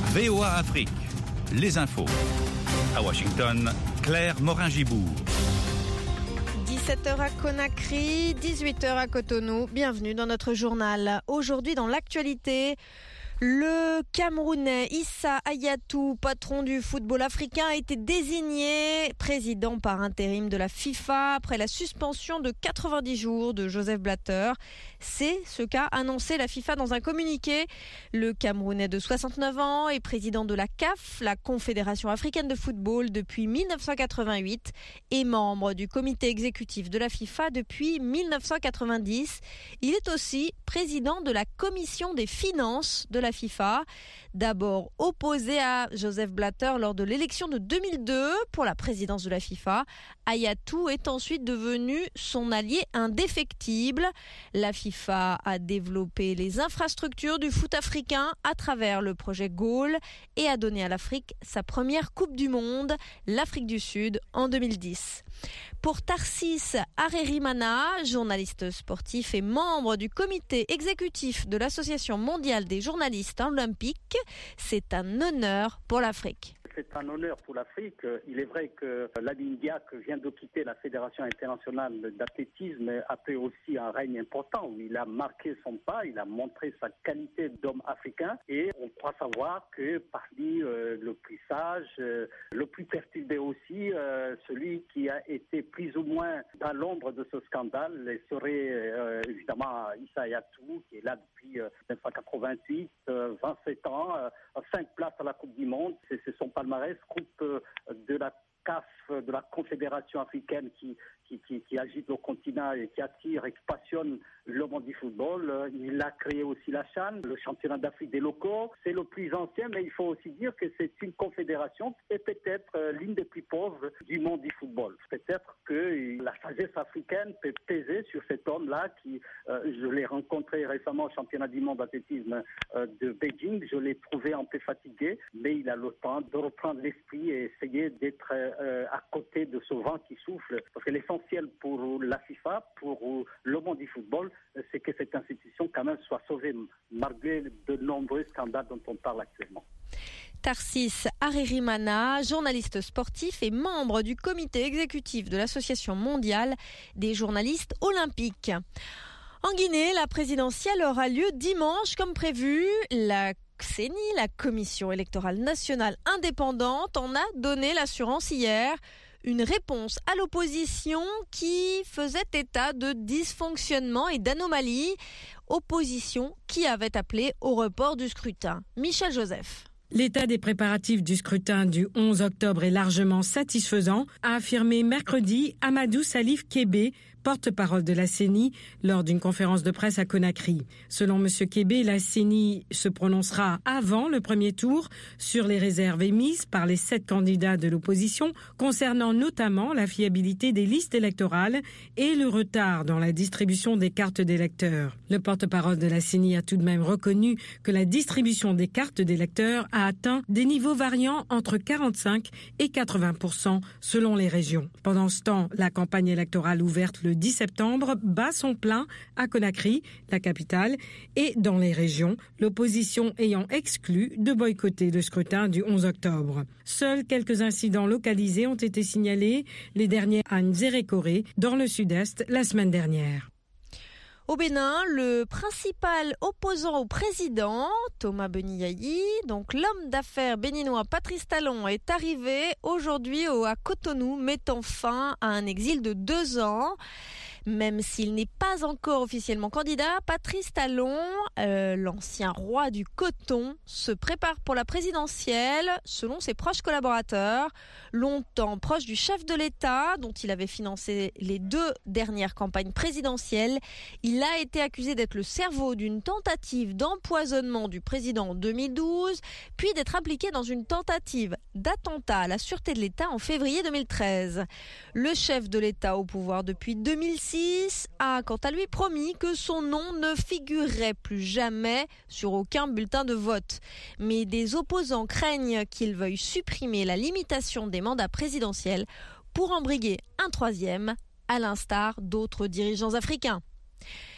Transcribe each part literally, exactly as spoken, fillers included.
V O A Afrique, les infos. À Washington, Claire Morin-Gibourg. dix-sept heures à Conakry, dix-huit heures à Cotonou. Bienvenue dans notre journal. Aujourd'hui, dans l'actualité, le Camerounais Issa Hayatou, patron du football africain, a été désigné président par intérim de la FIFA après la suspension de quatre-vingt-dix jours de Joseph Blatter. C'est ce qu'a annoncé la FIFA dans un communiqué. Le Camerounais de soixante-neuf ans est président de la C A F, la Confédération africaine de football, depuis mille neuf cent quatre-vingt-huit et membre du comité exécutif de la FIFA depuis mille neuf cent quatre-vingt-dix. Il est aussi président de la commission des finances de la FIFA. D'abord opposé à Joseph Blatter lors de l'élection de deux mille deux pour la présidence de la FIFA, Hayatou est ensuite devenu son allié indéfectible. La FIFA a développé les infrastructures du foot africain à travers le projet Goal et a donné à l'Afrique sa première Coupe du Monde, l'Afrique du Sud, en deux mille dix. Pour Tarsis Harerimana, journaliste sportif et membre du comité exécutif de l'Association mondiale des journalistes olympiques, c'est un honneur pour l'Afrique. C'est un honneur pour l'Afrique. Il est vrai que Lamine Diack vient de quitter la Fédération internationale d'athlétisme après aussi un règne important où il a marqué son pas, il a montré sa qualité d'homme africain et on croit savoir que parmi euh, le plus sage, euh, le plus perturbé aussi, euh, celui qui a été plus ou moins dans l'ombre de ce scandale serait euh, évidemment Issa Hayatou qui est là depuis euh, mille neuf cent quatre-vingt-huit, euh, vingt-sept ans, euh, cinq places à la Coupe du Monde, c'est, c'est son palmarès, coupe de la C A F, de la Confédération africaine qui, qui, qui, qui agite le continent et qui attire et qui passionne le monde du football. Il a créé aussi la CHAN, le championnat d'Afrique des locaux. C'est le plus ancien, mais il faut aussi dire que c'est une confédération qui est peut-être l'une des plus pauvres du monde du football. Peut-être que la sagesse africaine peut peser sur cet homme-là qui, euh, je l'ai rencontré récemment au championnat du monde d'athlétisme euh, de Beijing. Je l'ai trouvé un peu fatigué, mais il a le temps de reprendre l'esprit et essayer d'être euh, à côté de ce vent qui souffle. Parce que l'essentiel pour la FIFA, pour le monde du football, c'est que cette institution quand même soit sauvée malgré de nombreux scandales dont on parle actuellement. Tarsis Harerimana, journaliste sportif et membre du comité exécutif de l'Association mondiale des journalistes olympiques. En Guinée, la présidentielle aura lieu dimanche comme prévu. La C E N I, la Commission électorale nationale indépendante, en a donné l'assurance hier. Une réponse à l'opposition qui faisait état de dysfonctionnement et d'anomalies. Opposition qui avait appelé au report du scrutin. Michel Joseph. L'état des préparatifs du scrutin du onze octobre est largement satisfaisant, a affirmé mercredi Amadou Salif Kébé, porte-parole de la C E N I, lors d'une conférence de presse à Conakry. Selon M. Kébé, la C E N I se prononcera avant le premier tour sur les réserves émises par les sept candidats de l'opposition concernant notamment la fiabilité des listes électorales et le retard dans la distribution des cartes d'électeurs. Le porte-parole de la C E N I a tout de même reconnu que la distribution des cartes d'électeurs a atteint des niveaux variant entre quarante-cinq et quatre-vingts pour cent selon les régions. Pendant ce temps, la campagne électorale ouverte le dix septembre bat son plein à Conakry, la capitale, et dans les régions, l'opposition ayant exclu de boycotter le scrutin du onze octobre. Seuls quelques incidents localisés ont été signalés, les derniers à Nzérékoré, dans le sud-est, la semaine dernière. Au Bénin, le principal opposant au président, Thomas Beniayi, donc l'homme d'affaires béninois Patrice Talon, est arrivé aujourd'hui à Cotonou, mettant fin à un exil de deux ans. Même s'il n'est pas encore officiellement candidat, Patrice Talon, euh, l'ancien roi du coton, se prépare pour la présidentielle selon ses proches collaborateurs. Longtemps proche du chef de l'État, dont il avait financé les deux dernières campagnes présidentielles, il a été accusé d'être le cerveau d'une tentative d'empoisonnement du président en deux mille douze, puis d'être impliqué dans une tentative d'attentat à la sûreté de l'État en février deux mille treize. Le chef de l'État au pouvoir depuis deux mille six a quant à lui promis que son nom ne figurerait plus jamais sur aucun bulletin de vote. Mais des opposants craignent qu'il veuille supprimer la limitation des mandats présidentiels pour en briguer un troisième, à l'instar d'autres dirigeants africains.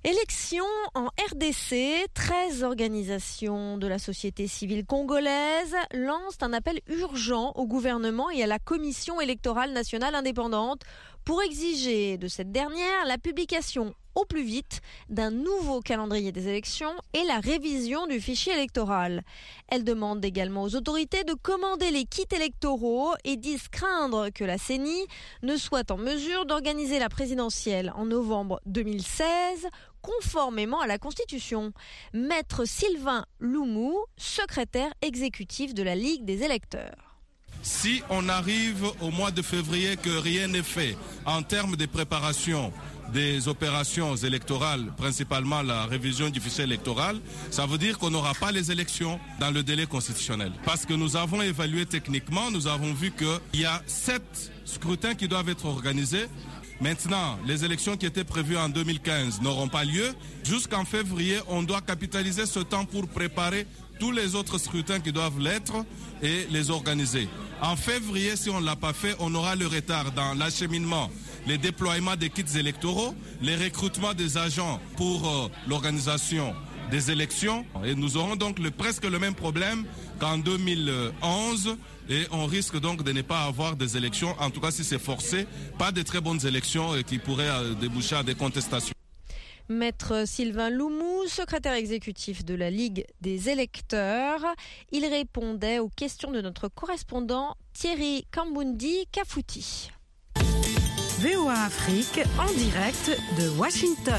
Élections en R D C, treize organisations de la société civile congolaise lancent un appel urgent au gouvernement et à la Commission électorale nationale indépendante pour exiger de cette dernière la publication au plus vite d'un nouveau calendrier des élections et la révision du fichier électoral. Elles demandent également aux autorités de commander les kits électoraux et disent craindre que la C E N I ne soit en mesure d'organiser la présidentielle en novembre deux mille seize, conformément à la Constitution. Maître Sylvain Loumou, secrétaire exécutif de la Ligue des électeurs. Si on arrive au mois de février que rien n'est fait en termes de préparation des opérations électorales, principalement la révision du fichier électoral, ça veut dire qu'on n'aura pas les élections dans le délai constitutionnel. Parce que nous avons évalué techniquement, nous avons vu qu'il y a sept scrutins qui doivent être organisés. Maintenant, les élections qui étaient prévues en deux mille quinze n'auront pas lieu. Jusqu'en février, on doit capitaliser ce temps pour préparer tous les autres scrutins qui doivent l'être et les organiser. En février, si on ne l'a pas fait, on aura le retard dans l'acheminement, les déploiements des kits électoraux, les recrutements des agents pour euh, l'organisation des élections. Et nous aurons donc le, presque le même problème qu'en deux mille onze et on risque donc de ne pas avoir des élections, en tout cas si c'est forcé, pas de très bonnes élections et qui pourraient euh, déboucher à des contestations. Maître Sylvain Loumou, secrétaire exécutif de la Ligue des électeurs, il répondait aux questions de notre correspondant Thierry Kambundi Kafouti. V O A Afrique en direct de Washington.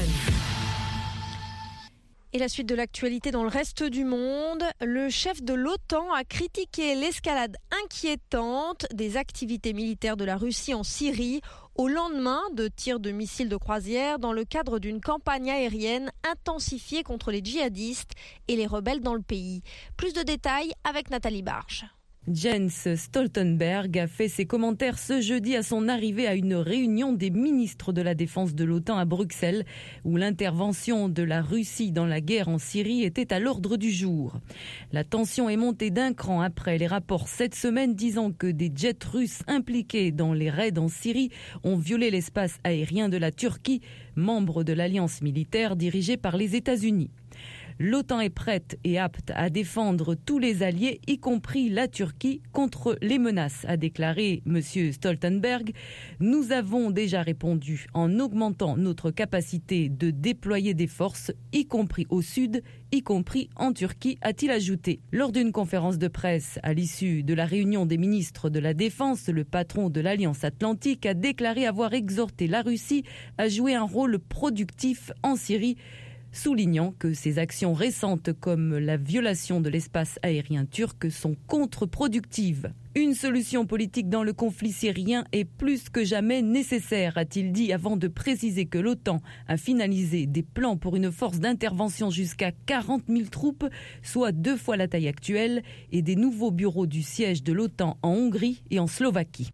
Et la suite de l'actualité dans le reste du monde, le chef de l'OTAN a critiqué l'escalade inquiétante des activités militaires de la Russie en Syrie au lendemain de tirs de missiles de croisière dans le cadre d'une campagne aérienne intensifiée contre les djihadistes et les rebelles dans le pays. Plus de détails avec Nathalie Barge. Jens Stoltenberg a fait ses commentaires ce jeudi à son arrivée à une réunion des ministres de la Défense de l'OTAN à Bruxelles, où l'intervention de la Russie dans la guerre en Syrie était à l'ordre du jour. La tension est montée d'un cran après les rapports cette semaine disant que des jets russes impliqués dans les raids en Syrie ont violé l'espace aérien de la Turquie, membre de l'alliance militaire dirigée par les États-Unis. L'OTAN est prête et apte à défendre tous les alliés, y compris la Turquie, contre les menaces, a déclaré M. Stoltenberg. Nous avons déjà répondu en augmentant notre capacité de déployer des forces, y compris au sud, y compris en Turquie, a-t-il ajouté. Lors d'une conférence de presse à l'issue de la réunion des ministres de la Défense, le patron de l'Alliance Atlantique a déclaré avoir exhorté la Russie à jouer un rôle productif en Syrie, soulignant que ces actions récentes comme la violation de l'espace aérien turc sont contre-productives. Une solution politique dans le conflit syrien est plus que jamais nécessaire, a-t-il dit, avant de préciser que l'OTAN a finalisé des plans pour une force d'intervention jusqu'à quarante mille troupes, soit deux fois la taille actuelle, et des nouveaux bureaux du siège de l'OTAN en Hongrie et en Slovaquie.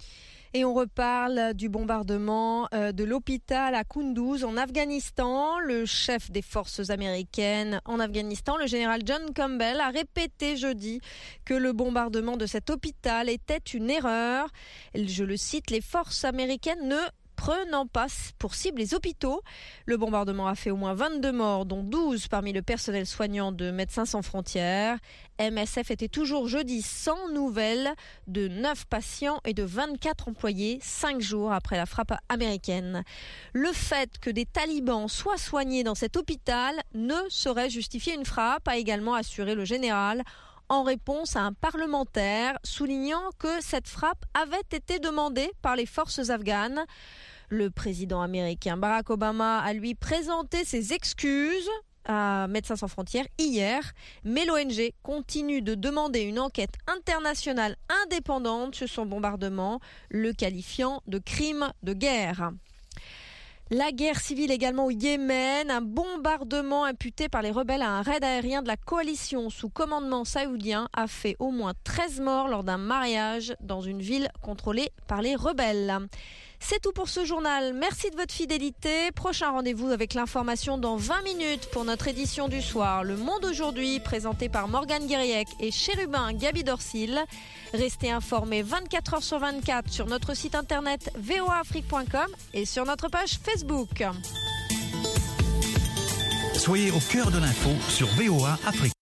Et on reparle du bombardement de l'hôpital à Kunduz en Afghanistan. Le chef des forces américaines en Afghanistan, le général John Campbell, a répété jeudi que le bombardement de cet hôpital était une erreur. Je le cite, les forces américaines ne prenant pas pour cible les hôpitaux. Le bombardement a fait au moins vingt-deux morts, dont douze parmi le personnel soignant de Médecins sans frontières. M S F était toujours jeudi sans nouvelles de neuf patients et de vingt-quatre employés, cinq jours après la frappe américaine. Le fait que des talibans soient soignés dans cet hôpital ne saurait justifier une frappe, a également assuré le général, en réponse à un parlementaire soulignant que cette frappe avait été demandée par les forces afghanes. Le président américain Barack Obama a lui présenté ses excuses à Médecins sans frontières hier, mais l'O N G continue de demander une enquête internationale indépendante sur son bombardement, le qualifiant de crime de guerre. La guerre civile également au Yémen, un bombardement imputé par les rebelles à un raid aérien de la coalition sous commandement saoudien a fait au moins treize morts lors d'un mariage dans une ville contrôlée par les rebelles. C'est tout pour ce journal. Merci de votre fidélité. Prochain rendez-vous avec l'information dans vingt minutes pour notre édition du soir. Le Monde aujourd'hui, présenté par Morgane Guiriec et Chérubin Gabi Dorsil. Restez informés vingt-quatre heures sur vingt-quatre sur notre site internet v o a afrique point com et sur notre page Facebook. Soyez au cœur de l'info sur V O A Afrique.